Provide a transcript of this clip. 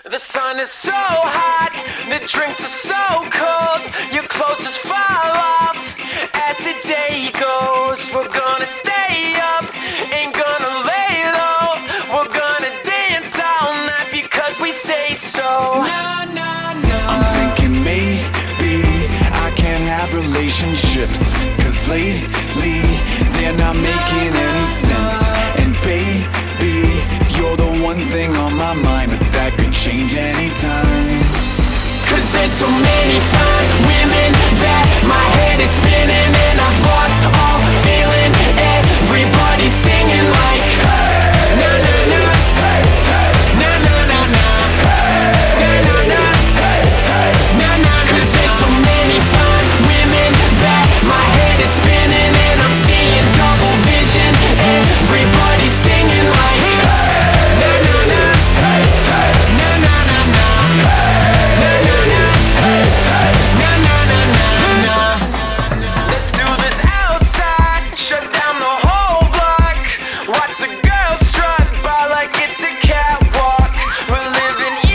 The sun is so hot, the drinks are so cold, your clothes just fall off as the day goes. We're gonna stay up, ain't gonna lay low, we're gonna dance all night because we say so. No, no, no. I'm thinking maybe I can't have relationships, cause lately they're not making any sense. And baby, you're the one thing on my mind, but that could change anytime. Cause there's so many fine women that my head is spinning, and I've lost all feeling. Everybody's singing like na na na, na na na na, na na na, na na. Cause there's so many fine women that my head is spinning, and I'm seeing double vision. Everybody's singing like na na na, na na na na. Let's do this outside, shut down the whole block. Watch the girls strut by like it's a catwalk. We're living